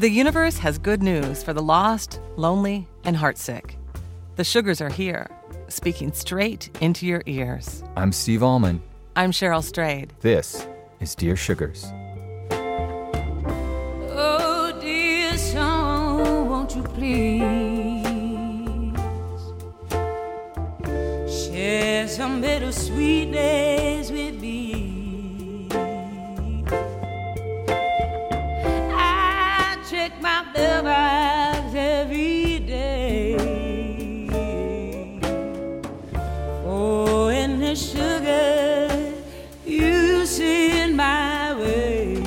The universe has good news for the lost, lonely, and heartsick. The Sugars are here, speaking straight into your ears. I'm Steve Allman. I'm Cheryl Strayed. This is Dear Sugars. Oh, dear song, won't you please share some bittersweet days with me? I check my mailbox every day. Oh, and the sugar you send my way.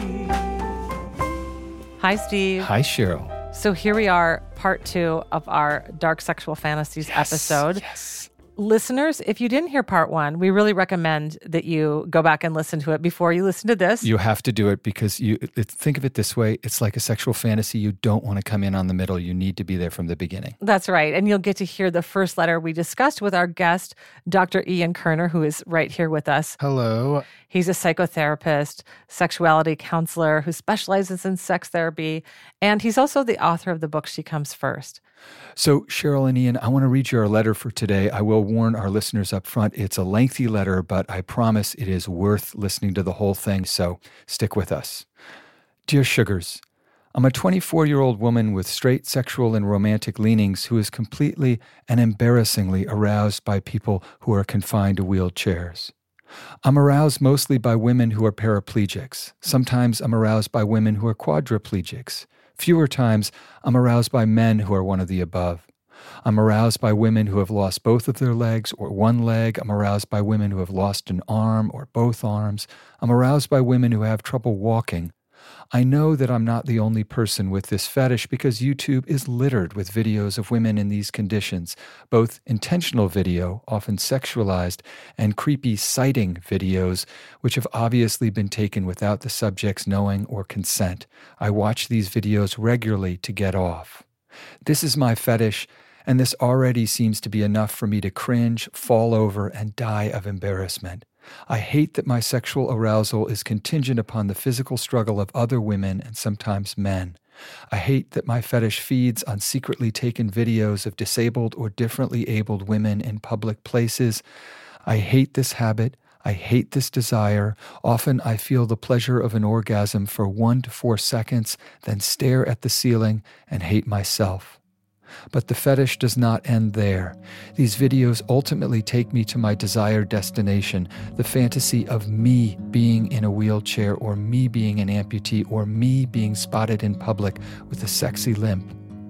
Hi, Steve. Hi, Cheryl. So here we are, part 2 of our Dark Sexual Fantasies episode. Yes. Listeners, if you didn't hear part 1, we really recommend that you go back and listen to it before you listen to this. You have to do it because think of it this way. It's like a sexual fantasy. You don't want to come in on the middle. You need to be there from the beginning. That's right. And you'll get to hear the first letter we discussed with our guest, Dr. Ian Kerner, who is right here with us. Hello. He's a psychotherapist, sexuality counselor who specializes in sex therapy, and he's also the author of the book She Comes First. So, Cheryl and Ian, I want to read you our letter for today. I will warn our listeners up front, it's a lengthy letter, but I promise it is worth listening to the whole thing, so stick with us. Dear Sugars, I'm a 24-year-old woman with straight sexual and romantic leanings who is completely and embarrassingly aroused by people who are confined to wheelchairs. I'm aroused mostly by women who are paraplegics. Sometimes I'm aroused by women who are quadriplegics. Fewer times, I'm aroused by men who are one of the above. I'm aroused by women who have lost both of their legs or one leg. I'm aroused by women who have lost an arm or both arms. I'm aroused by women who have trouble walking. I know that I'm not the only person with this fetish because YouTube is littered with videos of women in these conditions, both intentional video, often sexualized, and creepy sighting videos, which have obviously been taken without the subject's knowing or consent. I watch these videos regularly to get off. This is my fetish, and this already seems to be enough for me to cringe, fall over, and die of embarrassment. I hate that my sexual arousal is contingent upon the physical struggle of other women and sometimes men. I hate that my fetish feeds on secretly taken videos of disabled or differently abled women in public places. I hate this habit. I hate this desire. Often I feel the pleasure of an orgasm for 1 to 4 seconds, then stare at the ceiling and hate myself. But the fetish does not end there. These videos ultimately take me to my desired destination, the fantasy of me being in a wheelchair or me being an amputee or me being spotted in public with a sexy limp.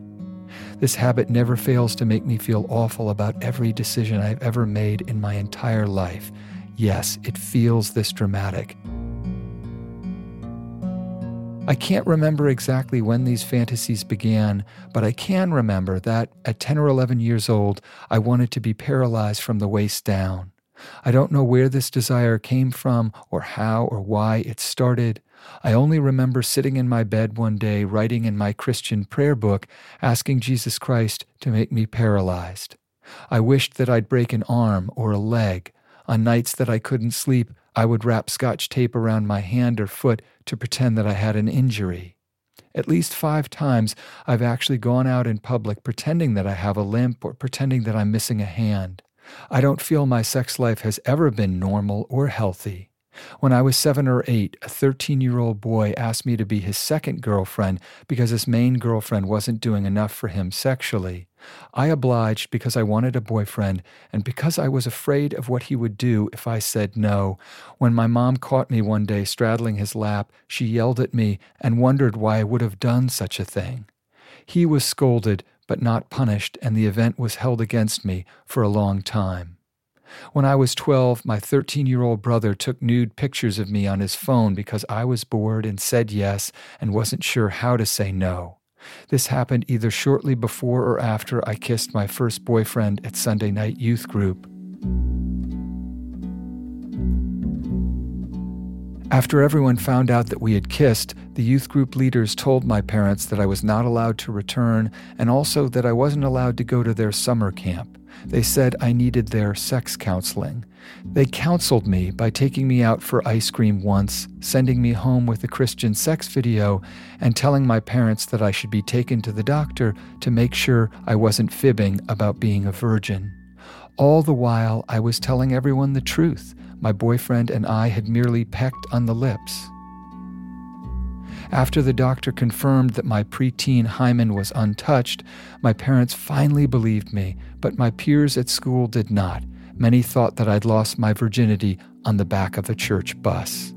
This habit never fails to make me feel awful about every decision I've ever made in my entire life. Yes, it feels this dramatic. I can't remember exactly when these fantasies began, but I can remember that at 10 or 11 years old, I wanted to be paralyzed from the waist down. I don't know where this desire came from or how or why it started. I only remember sitting in my bed one day writing in my Christian prayer book, asking Jesus Christ to make me paralyzed. I wished that I'd break an arm or a leg. On nights that I couldn't sleep, I would wrap Scotch tape around my hand or foot to pretend that I had an injury. At least 5 times, I've actually gone out in public pretending that I have a limp or pretending that I'm missing a hand. I don't feel my sex life has ever been normal or healthy. When I was 7 or 8, a 13-year-old boy asked me to be his second girlfriend because his main girlfriend wasn't doing enough for him sexually. I obliged because I wanted a boyfriend and because I was afraid of what he would do if I said no. When my mom caught me one day straddling his lap, she yelled at me and wondered why I would have done such a thing. He was scolded but not punished, and the event was held against me for a long time. When I was 12, my 13-year-old brother took nude pictures of me on his phone because I was bored and said yes and wasn't sure how to say no. This happened either shortly before or after I kissed my first boyfriend at Sunday night youth group. After everyone found out that we had kissed, the youth group leaders told my parents that I was not allowed to return and also that I wasn't allowed to go to their summer camp. They said I needed their sex counseling. They counseled me by taking me out for ice cream once, sending me home with a Christian sex video, and telling my parents that I should be taken to the doctor to make sure I wasn't fibbing about being a virgin. All the while, I was telling everyone the truth. My boyfriend and I had merely pecked on the lips. After the doctor confirmed that my preteen hymen was untouched, my parents finally believed me, but my peers at school did not. Many thought that I'd lost my virginity on the back of a church bus.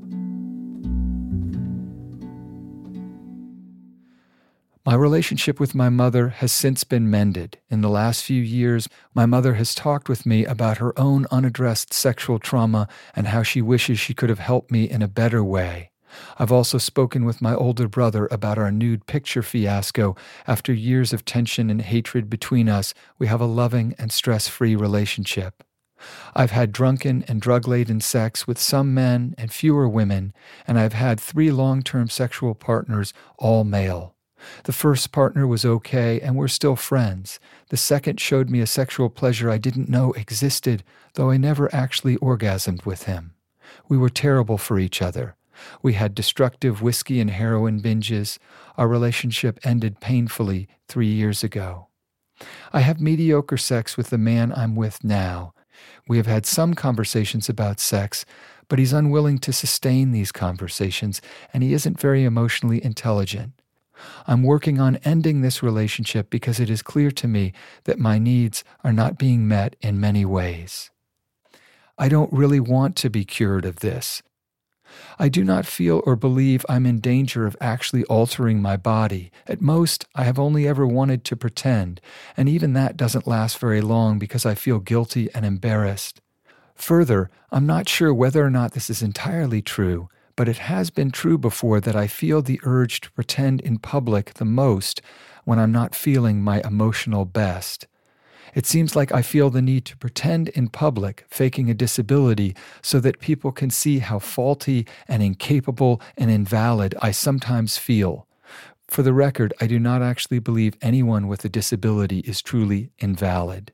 My relationship with my mother has since been mended. In the last few years, my mother has talked with me about her own unaddressed sexual trauma and how she wishes she could have helped me in a better way. I've also spoken with my older brother about our nude picture fiasco. After years of tension and hatred between us, we have a loving and stress-free relationship. I've had drunken and drug-laden sex with some men and fewer women, and I've had 3 long-term sexual partners, all male. The first partner was okay, and we're still friends. The second showed me a sexual pleasure I didn't know existed, though I never actually orgasmed with him. We were terrible for each other. We had destructive whiskey and heroin binges. Our relationship ended painfully 3 years ago. I have mediocre sex with the man I'm with now. We have had some conversations about sex, but he's unwilling to sustain these conversations, and he isn't very emotionally intelligent. I'm working on ending this relationship because it is clear to me that my needs are not being met in many ways. I don't really want to be cured of this. I do not feel or believe I'm in danger of actually altering my body. At most, I have only ever wanted to pretend, and even that doesn't last very long because I feel guilty and embarrassed. Further, I'm not sure whether or not this is entirely true, but it has been true before that I feel the urge to pretend in public the most when I'm not feeling my emotional best. It seems like I feel the need to pretend in public, faking a disability, so that people can see how faulty and incapable and invalid I sometimes feel. For the record, I do not actually believe anyone with a disability is truly invalid.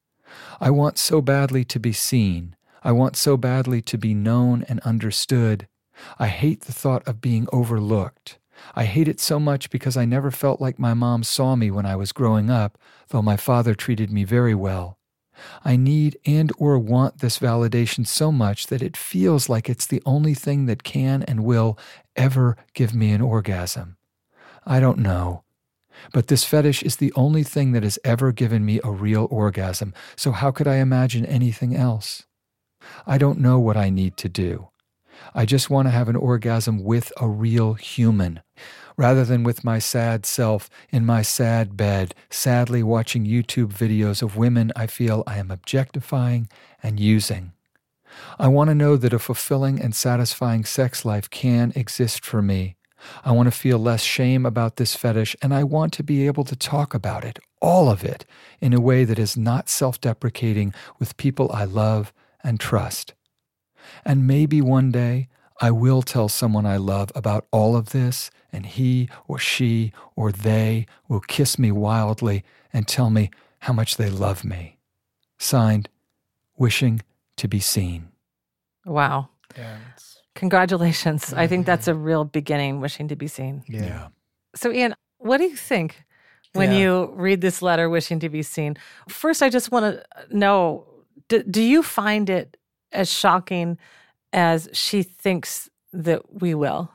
I want so badly to be seen. I want so badly to be known and understood. I hate the thought of being overlooked. I hate it so much because I never felt like my mom saw me when I was growing up, though my father treated me very well. I need and or want this validation so much that it feels like it's the only thing that can and will ever give me an orgasm. I don't know. But this fetish is the only thing that has ever given me a real orgasm, so how could I imagine anything else? I don't know what I need to do. I just want to have an orgasm with a real human, rather than with my sad self in my sad bed, sadly watching YouTube videos of women I feel I am objectifying and using. I want to know that a fulfilling and satisfying sex life can exist for me. I want to feel less shame about this fetish, and I want to be able to talk about it, all of it, in a way that is not self-deprecating with people I love and trust. And maybe one day I will tell someone I love about all of this, and he or she or they will kiss me wildly and tell me how much they love me. Signed, Wishing to be Seen. Wow. Yeah. Congratulations. Mm-hmm. I think that's a real beginning, wishing to be seen. Yeah. So, Ian, what do you think when you read this letter, wishing to be seen? First, I just want to know, do you find it as shocking as she thinks that we will?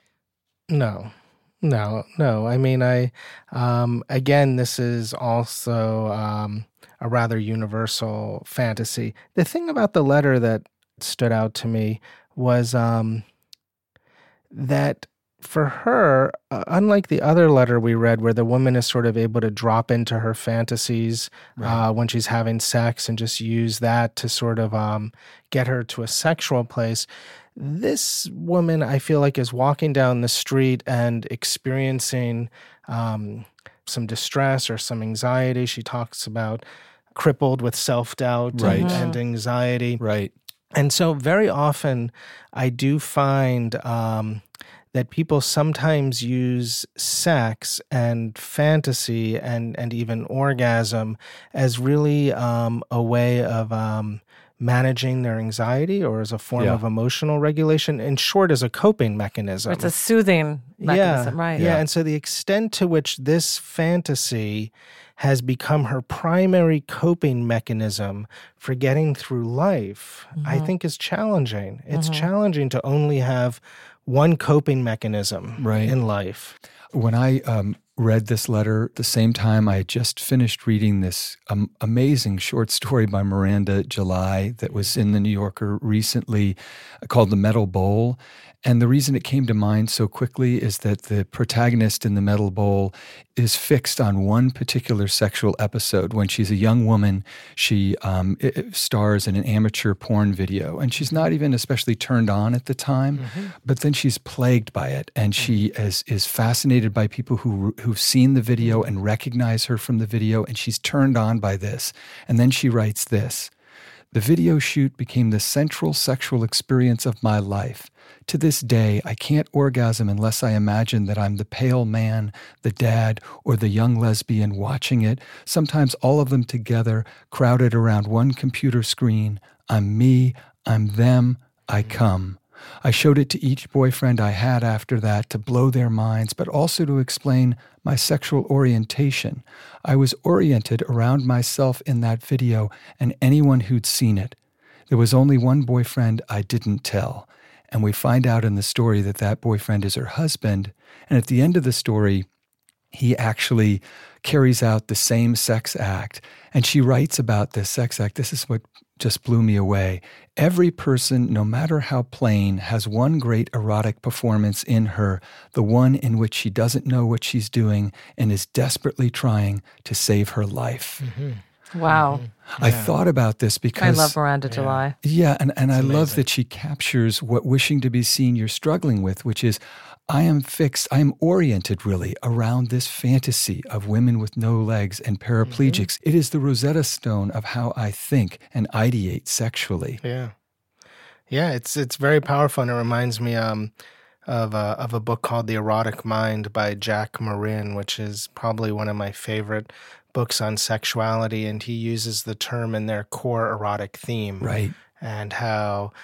No. I mean, again, this is also a rather universal fantasy. The thing about the letter that stood out to me was that for her, unlike the other letter we read where the woman is sort of able to drop into her fantasies when she's having sex and just use that to sort of get her to a sexual place, this woman, I feel like, is walking down the street and experiencing some distress or some anxiety. She talks about crippled with self-doubt and anxiety. Right. And so very often I do find that people sometimes use sex and fantasy and even orgasm as really a way of managing their anxiety or as a form of emotional regulation. In short, as a coping mechanism. It's a soothing mechanism, right? Yeah, and so the extent to which this fantasy has become her primary coping mechanism for getting through life, I think is challenging. It's challenging to only have one coping mechanism in life. When I read this letter, at the same time I had just finished reading this amazing short story by Miranda July that was in the New Yorker recently called The Metal Bowl. And the reason it came to mind so quickly is that the protagonist in The Metal Bowl is fixed on one particular sexual episode. When she's a young woman, she stars in an amateur porn video, and she's not even especially turned on at the time, but then she's plagued by it, and she is fascinated by people who've seen the video and recognize her from the video, and she's turned on by this. And then she writes this: "The video shoot became the central sexual experience of my life. To this day, I can't orgasm unless I imagine that I'm the pale man, the dad, or the young lesbian watching it, sometimes all of them together, crowded around one computer screen. I'm me, I'm them, I come. I showed it to each boyfriend I had after that to blow their minds, but also to explain my sexual orientation. I was oriented around myself in that video and anyone who'd seen it. There was only one boyfriend I didn't tell. And we find out in the story that that boyfriend is her husband. And at the end of the story, he actually carries out the same sex act. And she writes about this sex act. This is what just blew me away. Every person, no matter how plain, has one great erotic performance in her, the one in which she doesn't know what she's doing and is desperately trying to save her life." Wow. I thought about this because I love Miranda July. Yeah, and I love that she captures what wishing to be seen you're struggling with, which is I am oriented really around this fantasy of women with no legs and paraplegics. It is the Rosetta Stone of how I think and ideate sexually. Yeah, it's very powerful, and it reminds me of a book called The Erotic Mind by Jack Morin, which is probably one of my favorite books on sexuality, and he uses the term in their core erotic theme. Right. And how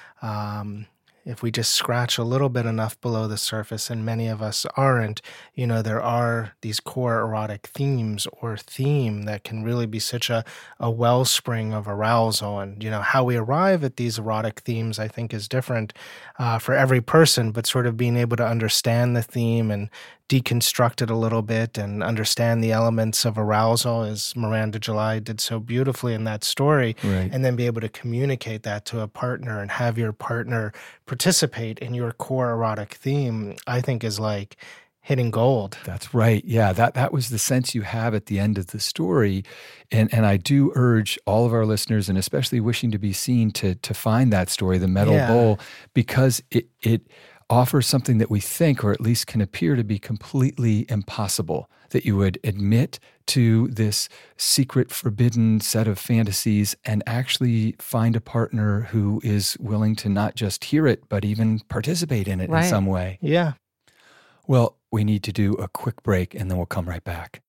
if we just scratch a little bit enough below the surface, and many of us aren't, there are these core erotic themes or theme that can really be such a wellspring of arousal. And, how we arrive at these erotic themes, I think, is different for every person, but sort of being able to understand the theme and deconstruct it a little bit and understand the elements of arousal, as Miranda July did so beautifully in that story, and then be able to communicate that to a partner and have your partner participate in your core erotic theme, I think is like hitting gold. That's right. Yeah, that was the sense you have at the end of the story. And I do urge all of our listeners, and especially wishing to be seen, to find that story, The Metal Bowl, because it offers something that we think, or at least can appear to be, completely impossible, that you would admit to this secret, forbidden set of fantasies and actually find a partner who is willing to not just hear it, but even participate in it in some way. Yeah. Well, we need to do a quick break, and then we'll come right back.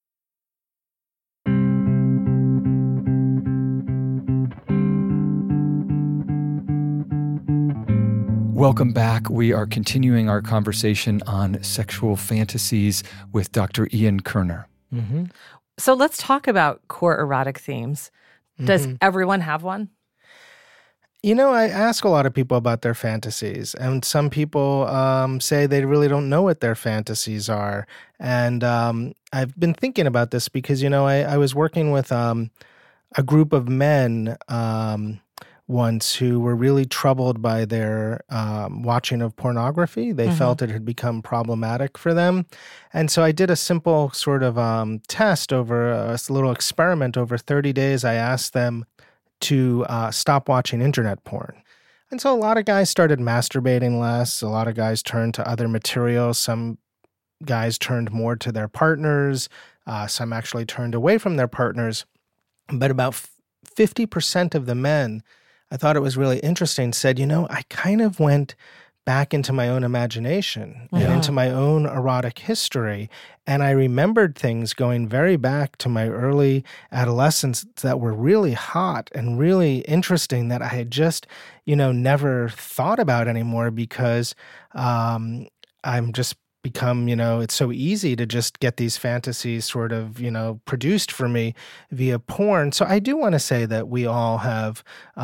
Welcome back. We are continuing our conversation on sexual fantasies with Dr. Ian Kerner. So let's talk about core erotic themes. Does everyone have one? I ask a lot of people about their fantasies, and some people say they really don't know what their fantasies are. And I've been thinking about this because, I was working with a group of men once who were really troubled by their watching of pornography. They felt it had become problematic for them. And so I did a simple sort of test over a little experiment over 30 days. I asked them to stop watching internet porn. And so a lot of guys started masturbating less. A lot of guys turned to other materials. Some guys turned more to their partners. Some actually turned away from their partners. But about 50% of the men, I thought it was really interesting, said, I kind of went back into my own imagination and into my own erotic history. And I remembered things going very back to my early adolescence that were really hot and really interesting that I had just, never thought about anymore because I'm just become, it's so easy to just get these fantasies sort of, produced for me via porn. So I do want to say that we all have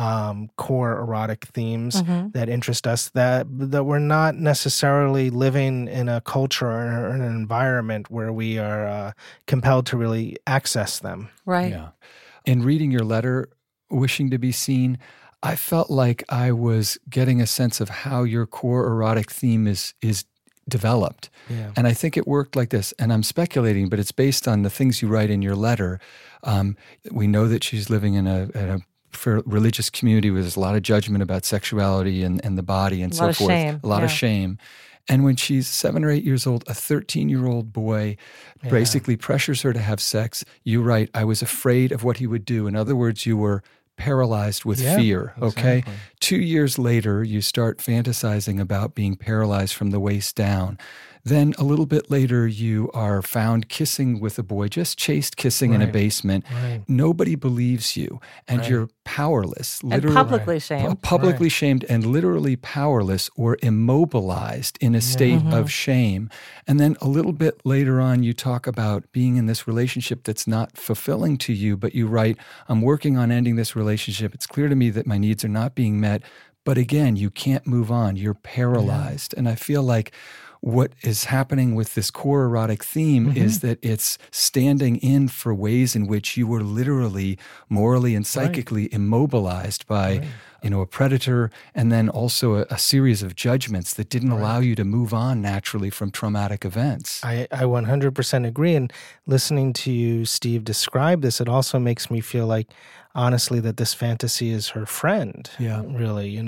core erotic themes that interest us, that we're not necessarily living in a culture or an environment where we are compelled to really access them. Right. Yeah. In reading your letter, Wishing to be Seen, I felt like I was getting a sense of how your core erotic theme is developed. Yeah. And I think it worked like this, and I'm speculating, but it's based on the things you write in your letter. We know that she's living in a religious community where there's a lot of judgment about sexuality and the body and so forth. Shame. A lot of shame. And when she's 7 or 8 years old, a 13-year-old boy basically pressures her to have sex. You write, I was afraid of what he would do. In other words, you were paralyzed with fear, okay? Exactly. 2 years later, you start fantasizing about being paralyzed from the waist down. Then a little bit later, you are found kissing with a boy, just chaste kissing in a basement. Right. Nobody believes you, and you're powerless, And literally publicly shamed. publicly shamed and literally powerless or immobilized in a state of shame. And then a little bit later on, you talk about being in this relationship that's not fulfilling to you, but you write, I'm working on ending this relationship. It's clear to me that my needs are not being met. But again, you can't move on. You're paralyzed. And I feel like what is happening with this core erotic theme is that it's standing in for ways in which you were literally, morally and psychically immobilized by, a predator, and then also a series of judgments that didn't allow you to move on naturally from traumatic events. I 100% agree. And listening to you, Steve, describe this, it also makes me feel like, honestly, that this fantasy is her friend. Yeah. Really,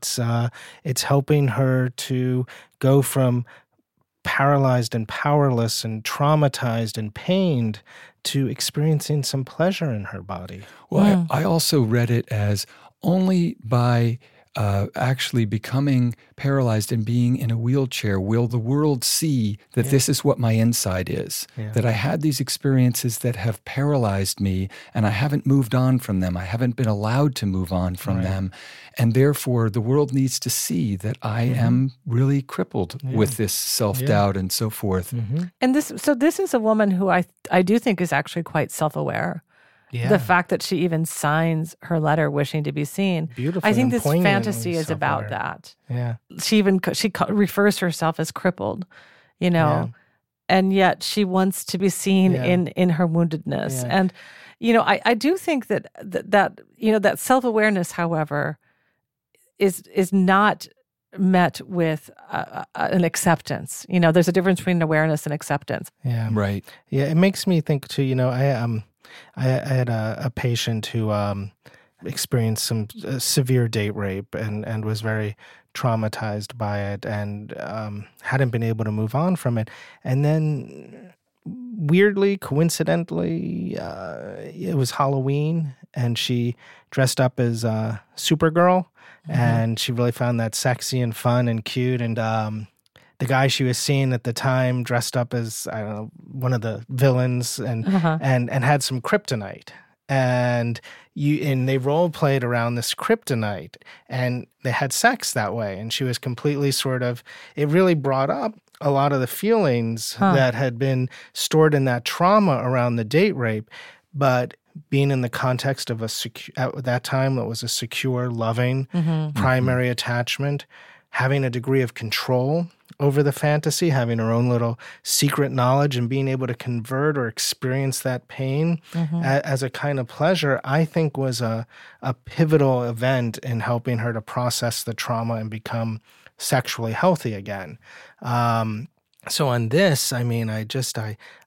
it's helping her to go from paralyzed and powerless and traumatized and pained to experiencing some pleasure in her body. Well, I also read it as only by actually becoming paralyzed and being in a wheelchair will the world see that this is what my inside is, that I had these experiences that have paralyzed me and I haven't moved on from them. I haven't been allowed to move on from them. And therefore, the world needs to see that I am really crippled with this self-doubt and so forth. And this is a woman who I do think is actually quite self-aware. Yeah. The fact that she even signs her letter wishing to be seen. Beautiful. I think this and fantasy is self-aware. about that. Yeah. She refers to herself as crippled, and yet she wants to be seen in her woundedness. Yeah. And I do think that self-awareness, however, is not met with an acceptance. There's a difference between awareness and acceptance. Yeah. Right. Yeah. It makes me think too, I had a patient who experienced some severe date rape and was very traumatized by it and hadn't been able to move on from it. And then weirdly, coincidentally, it was Halloween and she dressed up as Supergirl and she really found that sexy and fun and cute. And the guy she was seeing at the time dressed up as, I don't know, one of the villains and had some kryptonite. And they role played around this kryptonite and they had sex that way. And she was completely it really brought up a lot of the feelings that had been stored in that trauma around the date rape. But being in the context of at that time, that was a secure, loving primary attachment, having a degree of control over the fantasy, having her own little secret knowledge and being able to convert or experience that pain as a kind of pleasure, I think was a pivotal event in helping her to process the trauma and become sexually healthy again. So on this, I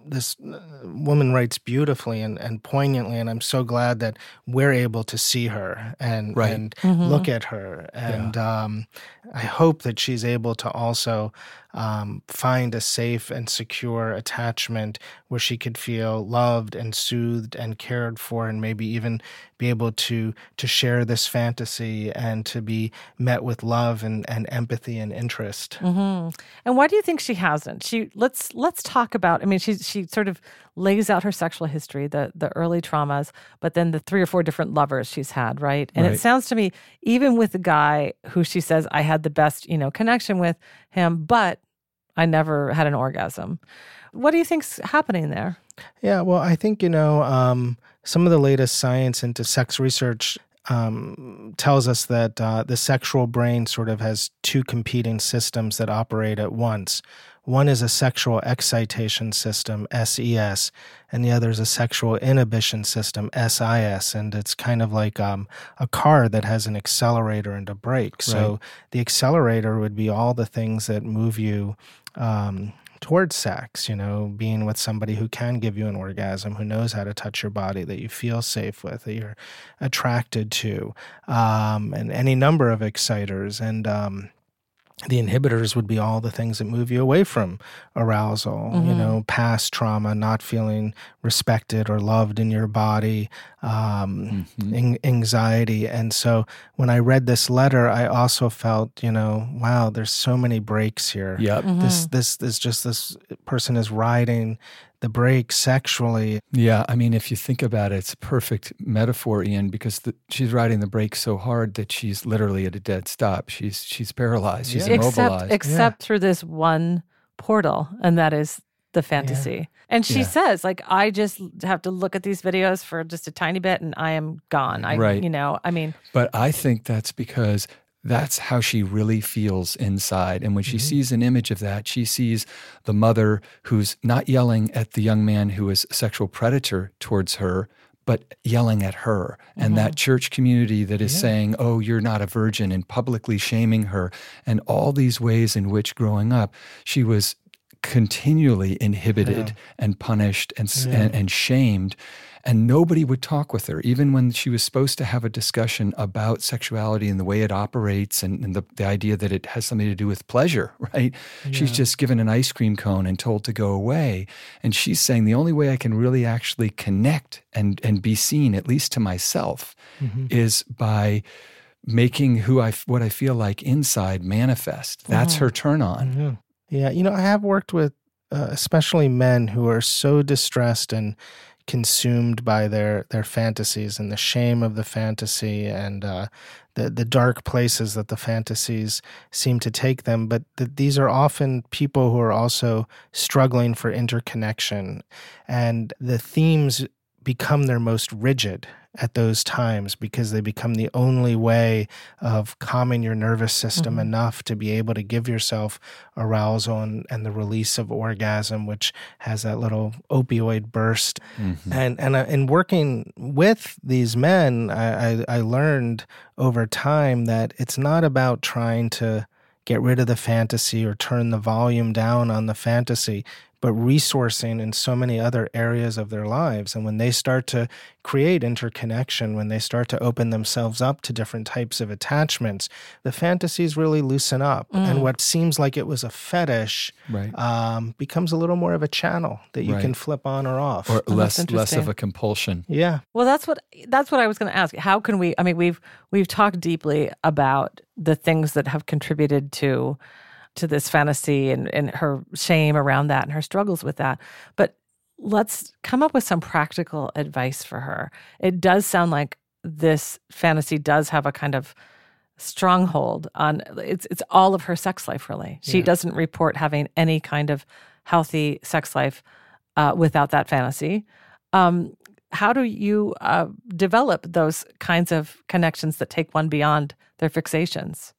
this woman writes beautifully and poignantly, and I'm so glad that we're able to see her and look at her. And I hope that she's able to also find a safe and secure attachment where she could feel loved and soothed and cared for, and maybe even be able to share this fantasy and to be met with love and empathy and interest. Mm-hmm. And why do you think she hasn't? Let's talk about, I mean, she sort of lays out her sexual history, the early traumas, but then the 3 or 4 different lovers she's had, right? And it sounds to me, even with the guy who she says, I had the best, connection with him, but I never had an orgasm. What do you think's happening there? Yeah, well, I think, some of the latest science into sex research tells us that the sexual brain sort of has 2 competing systems that operate at once. One is a sexual excitation system, SES, and the other is a sexual inhibition system, SIS. And it's kind of like a car that has an accelerator and a brake. So the accelerator would be all the things that move you towards sex, being with somebody who can give you an orgasm, who knows how to touch your body, that you feel safe with, that you're attracted to, and any number of exciters. And the inhibitors would be all the things that move you away from arousal, past trauma, not feeling respected or loved in your body, anxiety. And so when I read this letter, I also felt, wow, there's so many breaks here. Yep. This person is riding the brakes sexually. Yeah, I mean, if you think about it, it's a perfect metaphor, Ian, because she's riding the brakes so hard that she's literally at a dead stop. She's paralyzed. She's immobilized. Except through this one portal, and that is the fantasy. Yeah. And she says, I just have to look at these videos for just a tiny bit, and I am gone. But I think that's because that's how she really feels inside. And when she sees an image of that, she sees the mother who's not yelling at the young man who is a sexual predator towards her, but yelling at her. And that church community that is saying, oh, you're not a virgin, and publicly shaming her. And all these ways in which growing up, she was continually inhibited and punished and shamed. And nobody would talk with her, even when she was supposed to have a discussion about sexuality and the way it operates and the idea that it has something to do with pleasure, right? Yeah. She's just given an ice cream cone and told to go away. And she's saying the only way I can really actually connect and be seen, at least to myself, is by making what I feel like inside manifest. That's her turn on. Yeah, I have worked with especially men who are so distressed and consumed by their fantasies and the shame of the fantasy and the dark places that the fantasies seem to take them. But these are often people who are also struggling for interconnection, and the themes become their most rigid at those times because they become the only way of calming your nervous system enough to be able to give yourself arousal and the release of orgasm, which has that little opioid burst. And in working with these men, I learned over time that it's not about trying to get rid of the fantasy or turn the volume down on the fantasy, but resourcing in so many other areas of their lives. And when they start to create interconnection, when they start to open themselves up to different types of attachments, the fantasies really loosen up. And what seems like it was a fetish becomes a little more of a channel that you can flip on or off. Or less of a compulsion. Yeah. Well, that's what I was going to ask. How can we, we've talked deeply about the things that have contributed to this fantasy and her shame around that and her struggles with that. But let's come up with some practical advice for her. It does sound like this fantasy does have a kind of stronghold on it's all of her sex life, really. She doesn't report having any kind of healthy sex life without that fantasy. How do you develop those kinds of connections that take one beyond their fixations?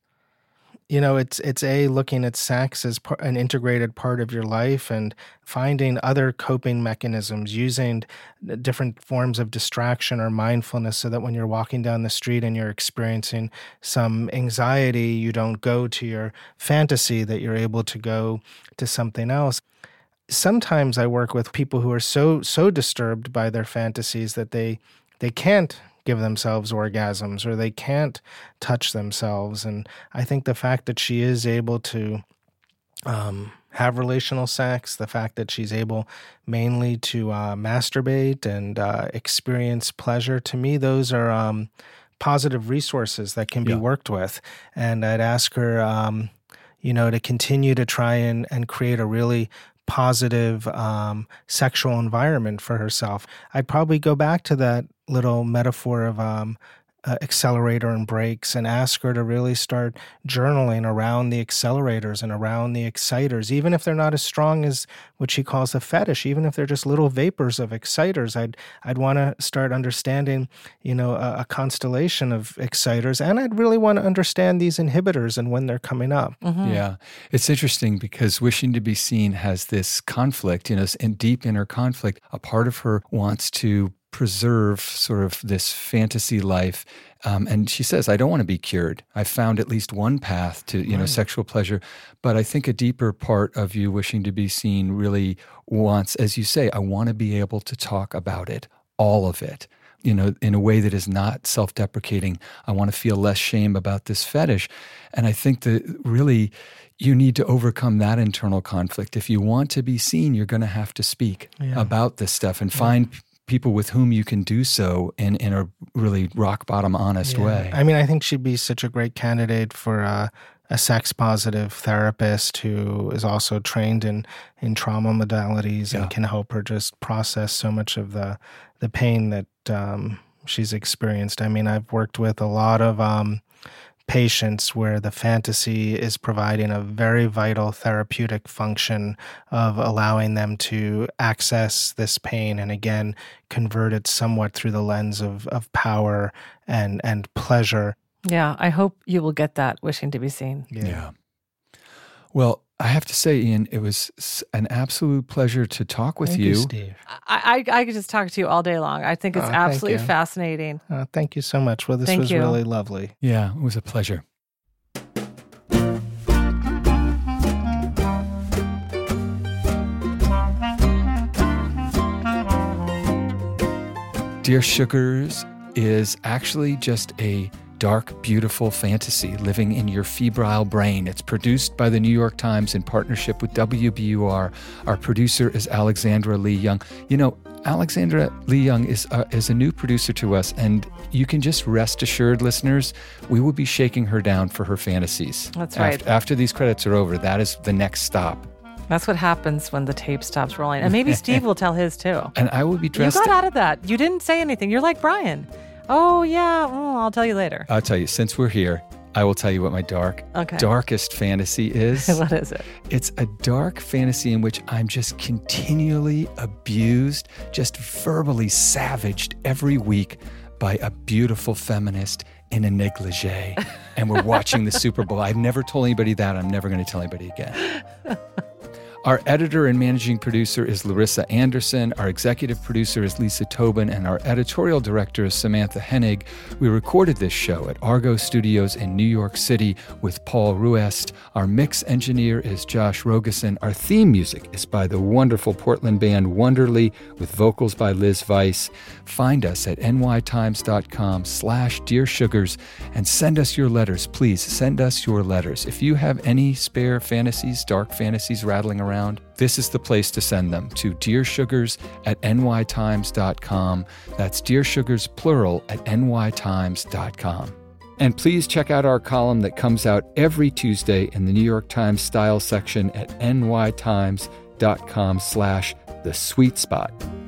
It's looking at sex as an integrated part of your life and finding other coping mechanisms, using different forms of distraction or mindfulness so that when you're walking down the street and you're experiencing some anxiety, you don't go to your fantasy, that you're able to go to something else. sometimes I work with people who are so disturbed by their fantasies that they can't give themselves orgasms or they can't touch themselves. And I think the fact that she is able to have relational sex, the fact that she's able mainly to masturbate and experience pleasure, to me, those are positive resources that can be worked with. And I'd ask her, to continue to try and create a really positive sexual environment for herself. I'd probably go back to that little metaphor of accelerator and brakes and ask her to really start journaling around the accelerators and around the exciters, even if they're not as strong as what she calls a fetish, even if they're just little vapors of exciters. I'd want to start understanding, a constellation of exciters, and I'd really want to understand these inhibitors and when they're coming up. Mm-hmm. Yeah. It's interesting because Wishing to Be Seen has this conflict, and deep inner conflict. A part of her wants to preserve sort of this fantasy life. And she says, I don't want to be cured. I found at least one path to, sexual pleasure. But I think a deeper part of you Wishing to Be Seen really wants, as you say, I want to be able to talk about it, all of it, in a way that is not self-deprecating. I want to feel less shame about this fetish. And I think that really you need to overcome that internal conflict. If you want to be seen, you're going to have to speak about this stuff and find people with whom you can do so in a really rock bottom honest way. I mean, I think she'd be such a great candidate for a sex positive therapist who is also trained in trauma modalities and can help her just process so much of the pain that she's experienced. I mean, I've worked with a lot of patients where the fantasy is providing a very vital therapeutic function of allowing them to access this pain and again convert it somewhat through the lens of power and pleasure. Yeah, I hope you will get that Wishing to Be Seen. Yeah. Well, I have to say, Ian, it was an absolute pleasure to talk with you. Thank you, Steve. I could just talk to you all day long. I think it's absolutely fascinating. Thank you so much. Well, this was really lovely. Yeah, it was a pleasure. Dear Sugars is actually just a dark, beautiful fantasy living in your febrile brain. It's produced by the New York Times in partnership with WBUR. Our producer is Alexandra Lee Young. Alexandra Lee Young is a new producer to us, and you can just rest assured, listeners, we will be shaking her down for her fantasies. That's right. After these credits are over, that is the next stop. That's what happens when the tape stops rolling. And maybe Steve will tell his too. And I will be dressed... You got out of that. You didn't say anything. You're like Brian. Oh, yeah, I'll tell you later. I'll tell you. Since we're here, I will tell you what my darkest fantasy is. What is it? It's a dark fantasy in which I'm just continually abused, just verbally savaged every week by a beautiful feminist in a negligee. And we're watching the Super Bowl. I've never told anybody that. I'm never going to tell anybody again. Our editor and managing producer is Larissa Anderson. Our executive producer is Lisa Tobin, and our editorial director is Samantha Hennig. We recorded this show at Argo Studios in New York City with Paul Ruest. Our mix engineer is Josh Rogeson. Our theme music is by the wonderful Portland band Wonderly with vocals by Liz Weiss. Find us at nytimes.com/Dear Sugars and send us your letters. Please send us your letters. If you have any spare fantasies, dark fantasies rattling around, this is the place to send them to dearsugars@nytimes.com. That's Dear Sugars, plural, at nytimes.com. And please check out our column that comes out every Tuesday in the New York Times style section at nytimes.com/The Sweet Spot.